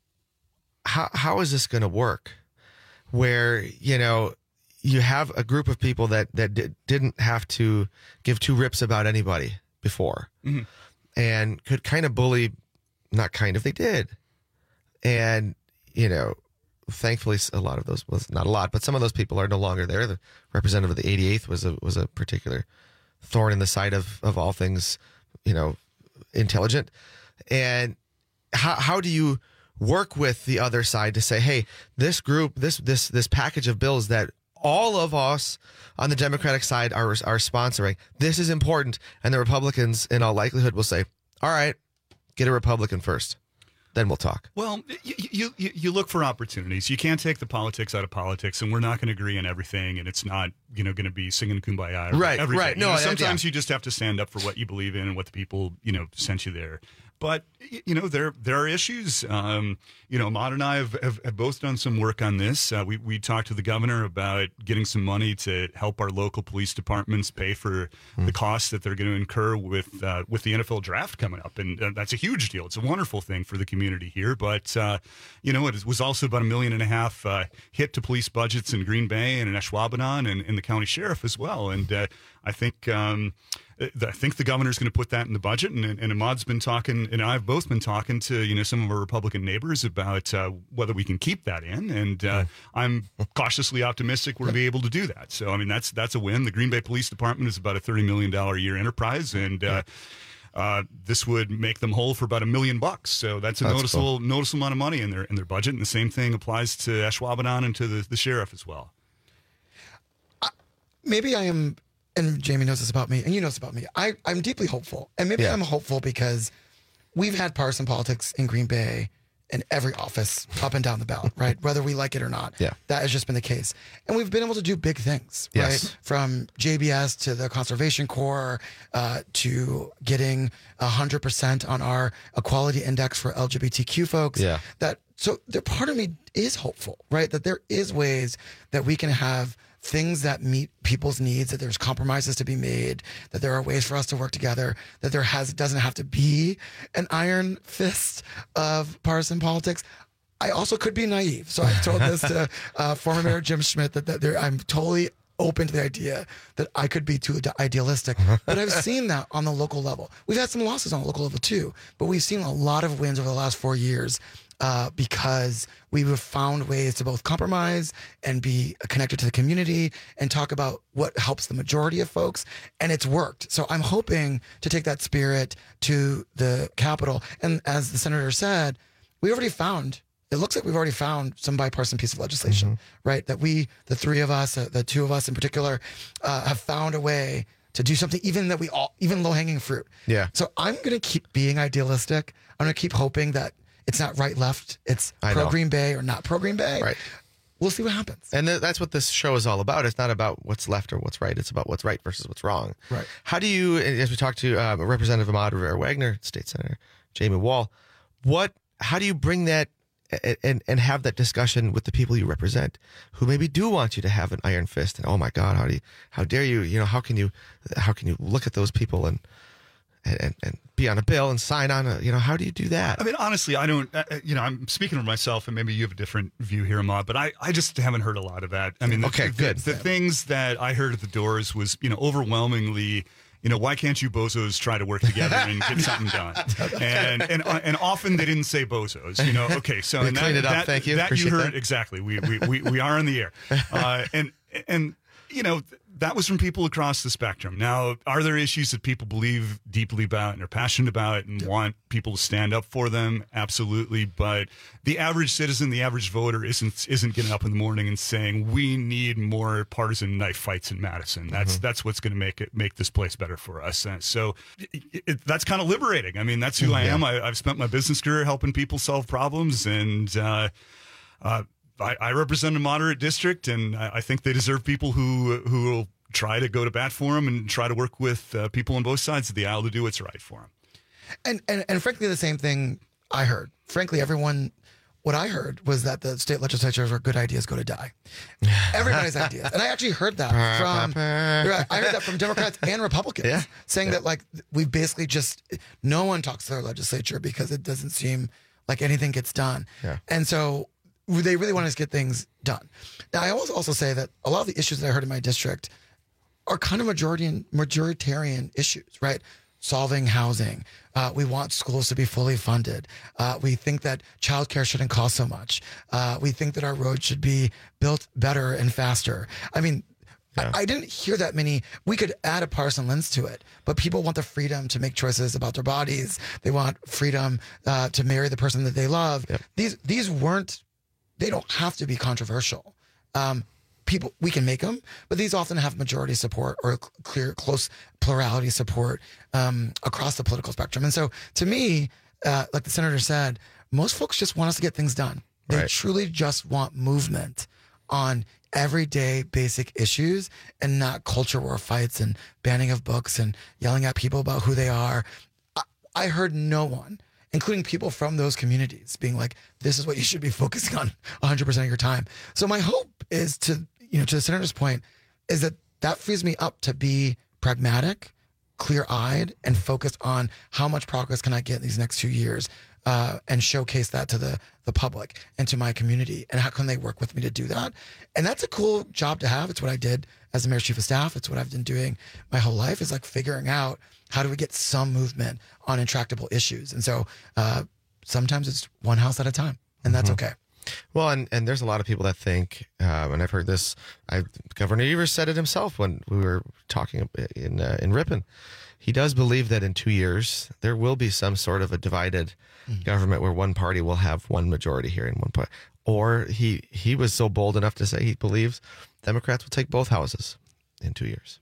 how is this going to work? Where, you have a group of people that didn't have to give two rips about anybody before, and could kind of bully, they did. And, thankfully a lot of those, not a lot, but some of those people are no longer there. The representative of the 88th was a particular thorn in the side of all things, intelligent. And how do you work with the other side to say, hey, this group, this package of bills that all of us on the Democratic side are sponsoring, this is important, and the Republicans in all likelihood will say, all right, get a Republican first, then we'll talk. Well, you look for opportunities. You can't take the politics out of politics, and we're not going to agree on everything, and it's not going to be singing Kumbaya. Everything. Right. No, sometimes you just have to stand up for what you believe in and what the people sent you there. But there are issues. Ahmad and I have both done some work on this. We talked to the governor about getting some money to help our local police departments pay for the costs that they're going to incur with the NFL draft coming up, and that's a huge deal. It's a wonderful thing for the community here. But it was also about $1.5 million hit to police budgets in Green Bay and in Ashwaubenon and the county sheriff as well. And I think the governor's going to put that in the budget, and Ahmad's been talking, and I've both been talking to some of our Republican neighbors about whether we can keep that in, and I'm cautiously optimistic we'll be able to do that. So I mean that's a win. The Green Bay Police Department is about a $30 million a year enterprise, and this would make them whole for about $1 million. So that's a noticeable amount of money in their budget, and the same thing applies to Ashwaubenon and to the sheriff as well. Maybe I am. And Jamie knows this about me, and you know this about me. I'm deeply hopeful. And maybe I'm hopeful because we've had partisan politics in Green Bay in every office up and down the ballot, right? Whether we like it or not. Yeah. That has just been the case. And we've been able to do big things, right? From JBS to the Conservation Corps to getting 100% on our equality index for LGBTQ folks. Yeah. So part of me is hopeful, right? That there is ways that we can have things that meet people's needs, that there's compromises to be made, that there are ways for us to work together, that doesn't have to be an iron fist of partisan politics. I also could be naive. So I told this to former Mayor Jim Schmidt that I'm totally open to the idea that I could be too idealistic. But I've seen that on the local level. We've had some losses on the local level too, but we've seen a lot of wins over the last 4 years because we have found ways to both compromise and be connected to the community and talk about what helps the majority of folks. And it's worked. So I'm hoping to take that spirit to the Capitol. And as the senator said, it looks like we've already found some bipartisan piece of legislation, right? That the three of us, the two of us in particular, have found a way to do something, even low-hanging fruit. Yeah. So I'm going to keep being idealistic. I'm going to keep hoping that it's not right-left. It's pro-Green Bay or not pro-Green Bay. Right. We'll see what happens. And that's what this show is all about. It's not about what's left or what's right. It's about what's right versus what's wrong. Right. How do you, as we talked to Representative Ahmad Rivera-Wagner, State Senator Jamie Wall, how do you bring that and have that discussion with the people you represent who maybe do want you to have an iron fist and, oh my God, how dare you, how can you look at those people and be on a bill and sign on how do you do that? I mean, honestly, I don't, I'm speaking for myself, and maybe you have a different view here, Ahmad, but I just haven't heard a lot of that. I mean, good. The things that I heard at the doors was, overwhelmingly, why can't you bozos try to work together and get something done? And often they didn't say bozos, okay. So clean it up. Thank you. That Appreciate you heard. that. Exactly. We are on the air. And that was from people across the spectrum. Now, are there issues that people believe deeply about and are passionate about and want people to stand up for them? Absolutely. But the average citizen, the average voter isn't getting up in the morning and saying, we need more partisan knife fights in Madison. That's what's going to make this place better for us. And so that's kind of liberating. I mean, that's who I am. I've spent my business career helping people solve problems, and I represent a moderate district, and I think they deserve people who will try to go to bat for them and try to work with people on both sides of the aisle to do what's right for them. And frankly, the same thing I heard. Frankly, what I heard was that the state legislatures where good ideas go to die. Everybody's ideas. And I actually heard that from Democrats and Republicans saying that we basically no one talks to their legislature because it doesn't seem like anything gets done. Yeah. And so they really want us to get things done. Now, I also say that a lot of the issues that I heard in my district are kind of majoritarian issues, right? Solving housing. We want schools to be fully funded. We think that childcare shouldn't cost so much. We think that our roads should be built better and faster. I mean, I didn't hear that many. We could add a partisan lens to it, but people want the freedom to make choices about their bodies. They want freedom to marry the person that they love. Yep. These weren't. They don't have to be controversial. We can make them, but these often have majority support or close plurality support across the political spectrum. And so to me, like the senator said, most folks just want us to get things done. They truly just want movement on everyday basic issues and not culture war fights and banning of books and yelling at people about who they are. I heard no one, including people from those communities, being like, this is what you should be focusing on 100% of your time. So my hope is to the senator's point, is that frees me up to be pragmatic, clear-eyed, and focused on how much progress can I get in these next 2 years and showcase that to the public and to my community, and how can they work with me to do that. And that's a cool job to have. It's what I did as the mayor's chief of staff. It's what I've been doing my whole life, is like figuring out how do we get some movement on intractable issues. And so sometimes it's one house at a time, and that's okay. Well, and there's a lot of people that think, and I've heard this, Governor Evers said it himself when we were talking in Ripon. He does believe that in 2 years, there will be some sort of a divided government where one party will have one majority here in one point. Or he was so bold enough to say he believes Democrats will take both houses in 2 years.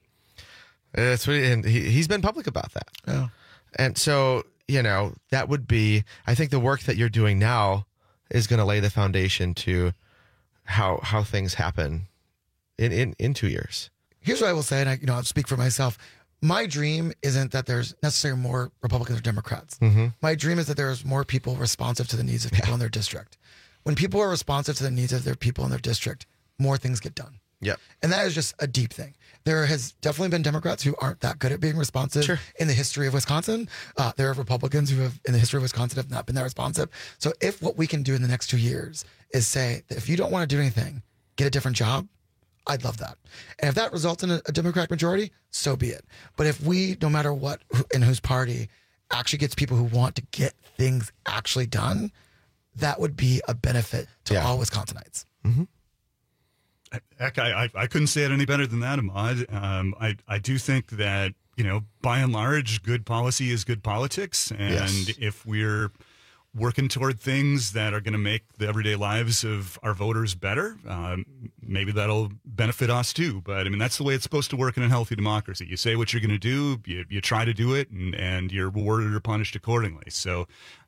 And he's been public about that. Yeah. And so, that would be, I think the work that you're doing now is going to lay the foundation to how things happen in 2 years. Here's what I will say, and I'll speak for myself. My dream isn't that there's necessarily more Republicans or Democrats. Mm-hmm. My dream is that there's more people responsive to the needs of people in their district. When people are responsive to the needs of their people in their district, more things get done. Yep. And that is just a deep thing. There has definitely been Democrats who aren't that good at being responsive in the history of Wisconsin. There are Republicans who have, in the history of Wisconsin, have not been that responsive. So if what we can do in the next 2 years is say that if you don't want to do anything, get a different job, I'd love that. And if that results in a Democratic majority, so be it. But if we, no matter what, in whose party, actually gets people who want to get things actually done, that would be a benefit to all Wisconsinites. Mm-hmm. Heck, I couldn't say it any better than that, Ahmad. I do think that, by and large, good policy is good politics. And if we're working toward things that are going to make the everyday lives of our voters better, maybe that'll benefit us too. But I mean, that's the way it's supposed to work in a healthy democracy. You say what you're going to do, you try to do it, and you're rewarded or punished accordingly. So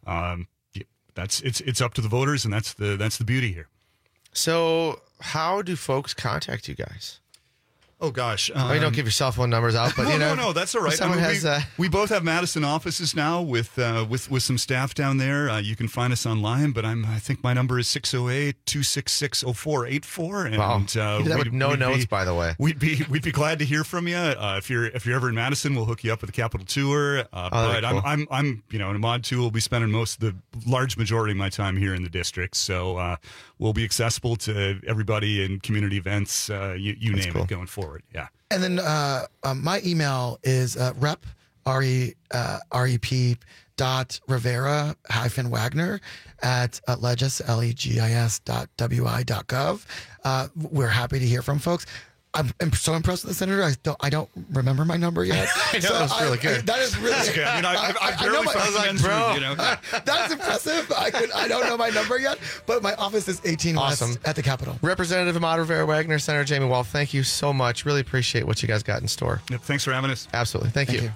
it's up to the voters, and that's the beauty here. So how do folks contact you guys? Oh, gosh. You don't give your cell phone numbers out, but No, that's all right. We both have Madison offices now with some staff down there. You can find us online, but I think my number is 608-266-0484. And, wow. You did that with no notes, by the way. We'd be glad to hear from you. If you're ever in Madison, we'll hook you up with a Capital Tour. But cool. I'm in Ahmad too. We'll be spending most of the large majority of my time here in the district. So we'll be accessible to everybody in community events, you name it, going forward. Yeah. And then my email is rep, R-E-P .Rivera -Wagner at legis.wi.gov. We're happy to hear from folks. I'm so impressed with the senator. I don't remember my number yet. I know, that's really good. That is really That's good. I mean, I know barely found the men's room, you know. That's impressive. I don't know my number yet, but my office is 18 Awesome. West at the Capitol. Representative Ahmad Rivera-Wagner, Senator Jamie Wall, thank you so much. Really appreciate what you guys got in store. Yep, thanks for having us. Absolutely. Thank you.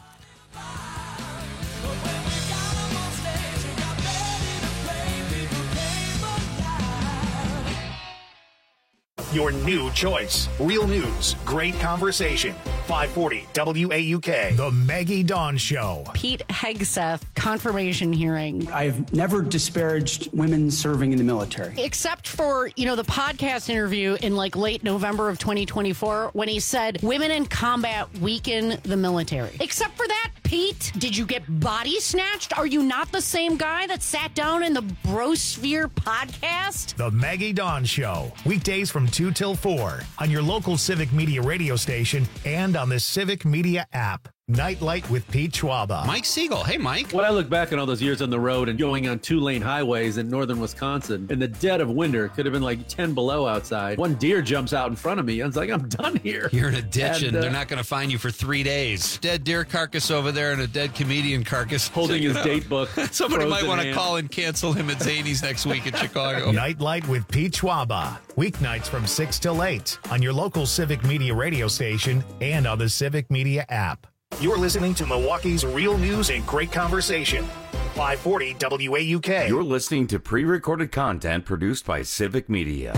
Your new choice. Real news, great conversation. 540 WAUK. The Maggie Dawn Show. Pete Hegseth confirmation hearing. I've never disparaged women serving in the military. Except for, the podcast interview in late November of 2024 when he said women in combat weaken the military. Except for that, Pete, did you get body snatched? Are you not the same guy that sat down in the Brosphere podcast? The Maggie Dawn Show. Weekdays from 2 till 4 on your local Civic Media radio station and on the Civic Media app. Nightlight with Pete Schwaba. Mike Siegel. Hey, Mike. When I look back on all those years on the road and going on 2-lane highways in northern Wisconsin, in the dead of winter, it could have been 10 below outside. One deer jumps out in front of me. I was like, I'm done here. You're in a ditch and they're not going to find you for 3 days. Dead deer carcass over there and a dead comedian carcass. Holding his date book. Somebody might want to call and cancel him at Zany's next week in Chicago. Nightlight with Pete Schwaba. Weeknights from 6 till 8 on your local Civic Media radio station and on the Civic Media app. You're listening to Milwaukee's real news and great conversation. 540 WAUK. You're listening to pre-recorded content produced by Civic Media.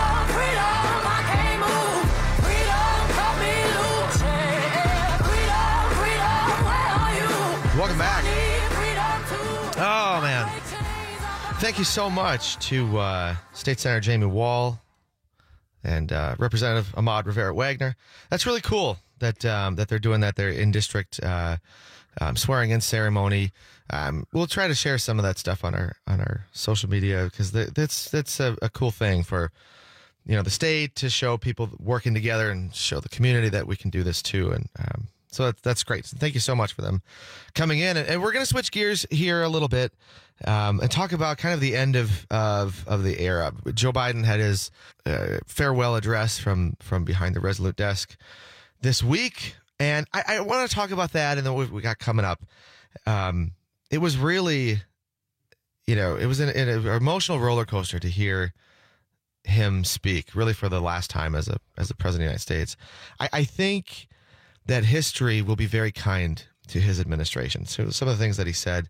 Welcome back. Oh, man. Thank you so much to State Senator Jamie Wall and Representative Ahmad Rivera-Wagner. That's really cool that they're doing that. They're in district swearing-in ceremony. We'll try to share some of that stuff on our social media because that's a cool thing for the state to show people working together and show the community that we can do this too. And so that's great. So thank you so much for them coming in. And we're going to switch gears here a little bit and talk about kind of the end of the era. Joe Biden had his farewell address from behind the Resolute desk this week, and I want to talk about that and then what we got coming up. It was really, it was an emotional roller coaster to hear him speak, really for the last time as a president of the United States. I think that history will be very kind to his administration. So some of the things that he said,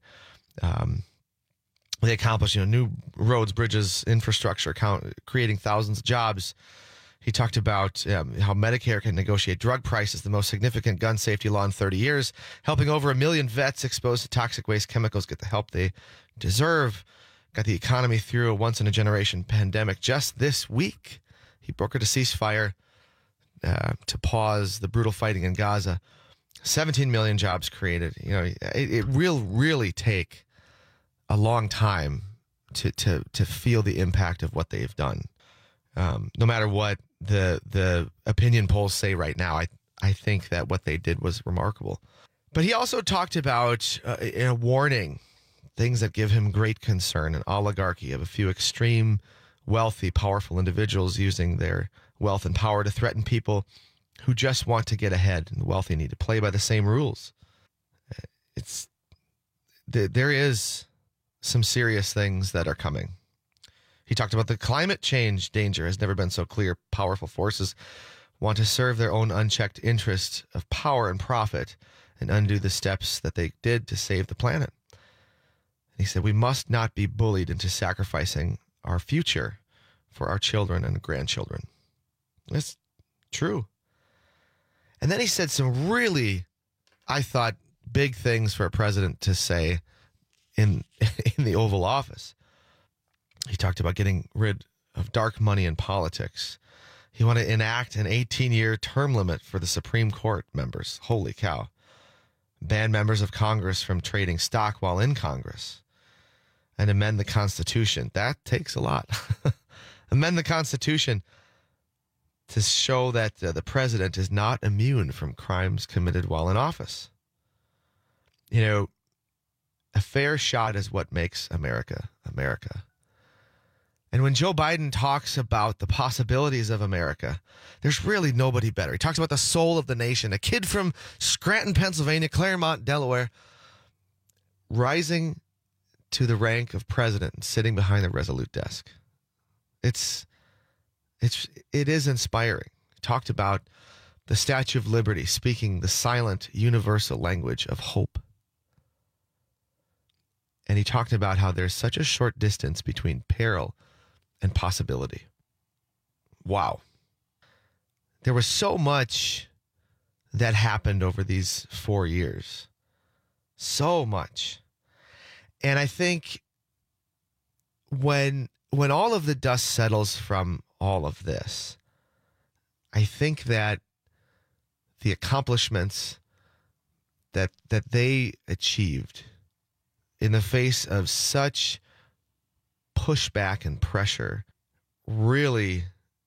they accomplished, new roads, bridges, infrastructure, creating thousands of jobs. He talked about how Medicare can negotiate drug prices, the most significant gun safety law in 30 years, helping over 1 million vets exposed to toxic waste chemicals get the help they deserve, got the economy through a once-in-a-generation pandemic. Just this week, he brokered a ceasefire to pause the brutal fighting in Gaza. 17 million jobs created. It will really take a long time to feel the impact of what they've done. No matter what the opinion polls say right now, I think that what they did was remarkable. But he also talked about a warning, things that give him great concern, an oligarchy of a few extreme, wealthy, powerful individuals using their wealth and power to threaten people who just want to get ahead, and the wealthy need to play by the same rules. There is some serious things that are coming. He talked about the climate change danger has never been so clear. Powerful forces want to serve their own unchecked interest of power and profit and undo the steps that they did to save the planet. He said, we must not be bullied into sacrificing our future for our children and grandchildren. That's true. And then he said some really, I thought, big things for a president to say in the Oval Office. He talked about getting rid of dark money in politics. He wanted to enact an 18-year term limit for the Supreme Court members. Holy cow. Ban members of Congress from trading stock while in Congress. And amend the Constitution. That takes a lot. Amend the Constitution to show that the president is not immune from crimes committed while in office. A fair shot is what makes America, America. And And when Joe Biden talks about the possibilities of America, there's really nobody better. He talks about the soul of the nation, a kid from Scranton, Pennsylvania, Claremont, Delaware, rising to the rank of president and sitting behind the Resolute desk. It is inspiring. He talked about the Statue of Liberty speaking the silent, universal language of hope. And he talked about how there's such a short distance between peril and possibility. Wow. There was so much that happened over these 4 years. So much. And I think when all of the dust settles from all of this, I think that the accomplishments that they achieved in the face of such pushback and pressure really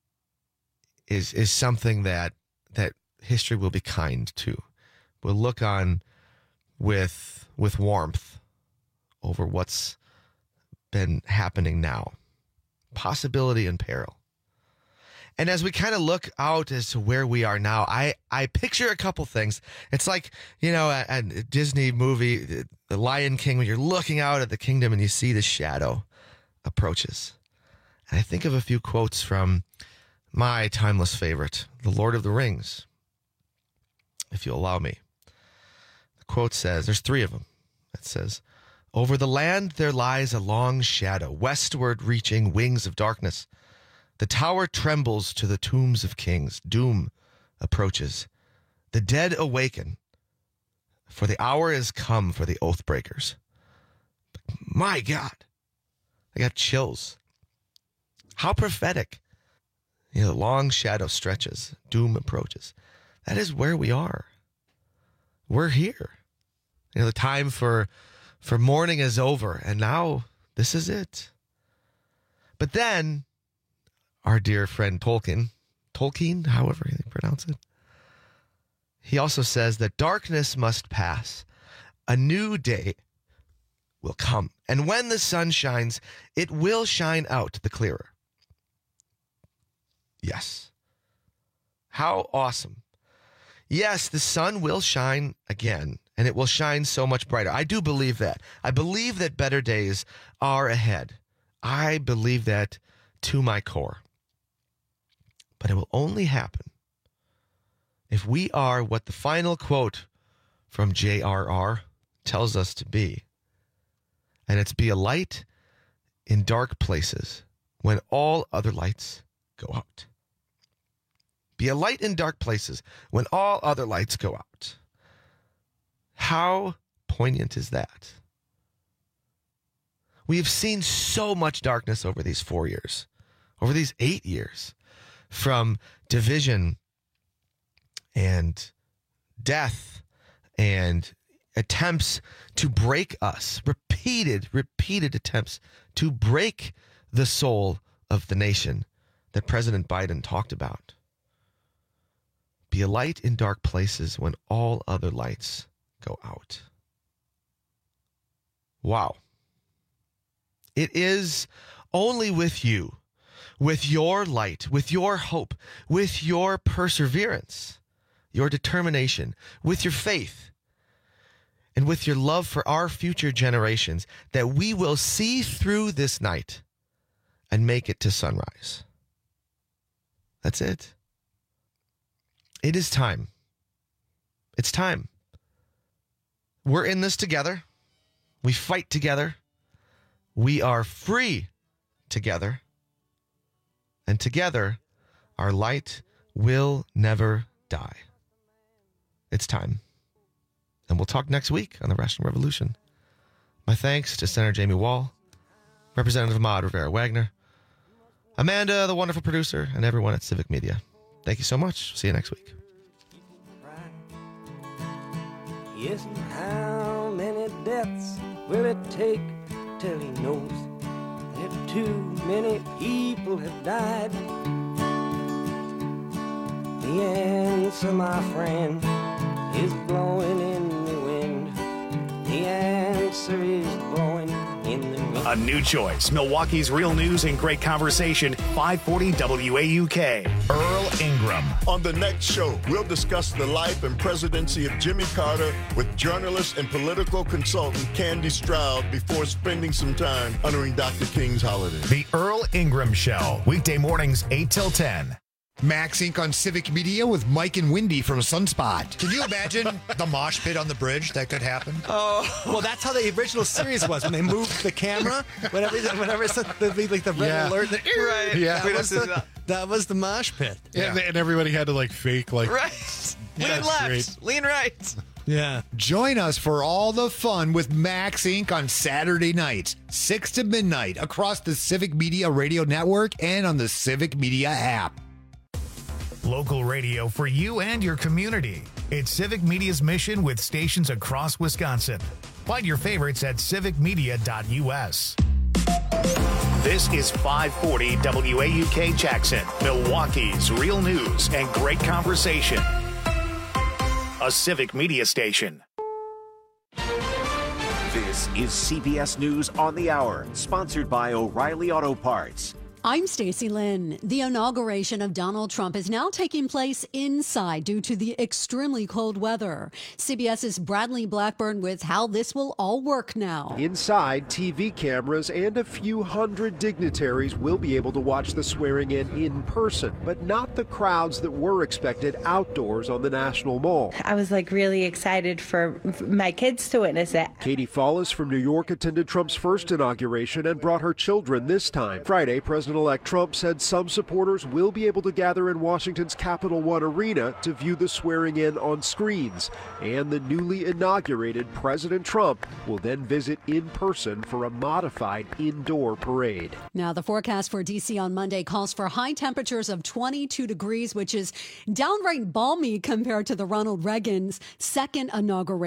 is something that history will be kind to. We'll look on with warmth over what's been happening now. Possibility and peril. And as we kind of look out as to where we are now, I picture a couple things. It's like, a Disney movie, The Lion King, when you're looking out at the kingdom and you see the shadow approaches. And I think of a few quotes from my timeless favorite, The Lord of the Rings, if you'll allow me. The quote says, there's 3 of them. It says, "Over the land there lies a long shadow, westward reaching wings of darkness. The tower trembles to the tombs of kings. Doom approaches. The dead awaken, for the hour is come for the oath breakers." My God, I got chills. How prophetic. The long shadow stretches. Doom approaches. That is where we are. We're here. The time for mourning is over, and now this is it. But then our dear friend Tolkien, however you pronounce it, he also says that darkness must pass. A new day will come. And when the sun shines, it will shine out the clearer. Yes. How awesome. Yes, the sun will shine again, and it will shine so much brighter. I do believe that. I believe that better days are ahead. I believe that to my core. But it will only happen if we are what the final quote from J.R.R. tells us to be. And it's be a light in dark places when all other lights go out. Be a light in dark places when all other lights go out. How poignant is that? We have seen so much darkness over these 4 years, over these 8 years, from division and death and attempts to break us, repeated attempts to break the soul of the nation that President Biden talked about. Be a light in dark places when all other lights go out. Wow. It is only with you, with your light, with your hope, with your perseverance, your determination, with your faith, and with your love for our future generations, that we will see through this night and make it to sunrise. That's it. It is time. It's time. We're in this together. We fight together. We are free together. And together, our light will never die. It's time. And we'll talk next week on the Rational Revolution. My thanks to Senator Jamie Wall, Representative Ahmad Rivera Wagner, Amanda, the wonderful producer, and everyone at Civic Media. Thank you so much. See you next week. Yes, and how many deaths will it take till he knows that too many people have died? The answer, my friend, is blowing in the wind. The answer is blowing in the wind. A new choice. Milwaukee's Real News and Great Conversation, 540 WAUK. Earl Ingram. On the next show, we'll discuss the life and presidency of Jimmy Carter with journalist and political consultant Candy Stroud before spending some time honoring Dr. King's holiday. The Earl Ingram Show, weekday mornings 8 till 10. Max Inc. on Civic Media with Mike and Wendy from Sunspot. Can you imagine the mosh pit on the bridge that could happen? Oh, well, that's how the original series was when they moved the camera. Whenever it's the red alert, right? Yeah, that was the mosh pit. Yeah, and everybody had to like fake like right. Lean left, great. Lean right. Yeah. Join us for all the fun with Max Inc. on Saturday nights, 6 to midnight, across the Civic Media Radio Network and on the Civic Media app. Local radio for you and your community. It's Civic Media's mission with stations across Wisconsin. Find your favorites at civicmedia.us. This is 540 WAUK Jackson, Milwaukee's Real News and Great Conversation. A Civic Media station. This is CBS News on the Hour, sponsored by O'Reilly Auto Parts. I'm Stacey Lynn. The inauguration of Donald Trump is now taking place inside due to the extremely cold weather. CBS's Bradley Blackburn with how this will all work now. Inside, TV cameras and a few hundred dignitaries will be able to watch the swearing in person, but not the crowds that were expected outdoors on the National Mall. I was really excited for my kids to witness it. Katie Follis from New York attended Trump's first inauguration and brought her children this time. Friday, President-elect Trump said some supporters will be able to gather in Washington's Capital One Arena to view the swearing in on screens. And the newly inaugurated President Trump will then visit in person for a modified indoor parade. Now, the forecast for D.C. on Monday calls for high temperatures of 22 degrees, which is downright balmy compared to the Ronald Reagan's second inauguration.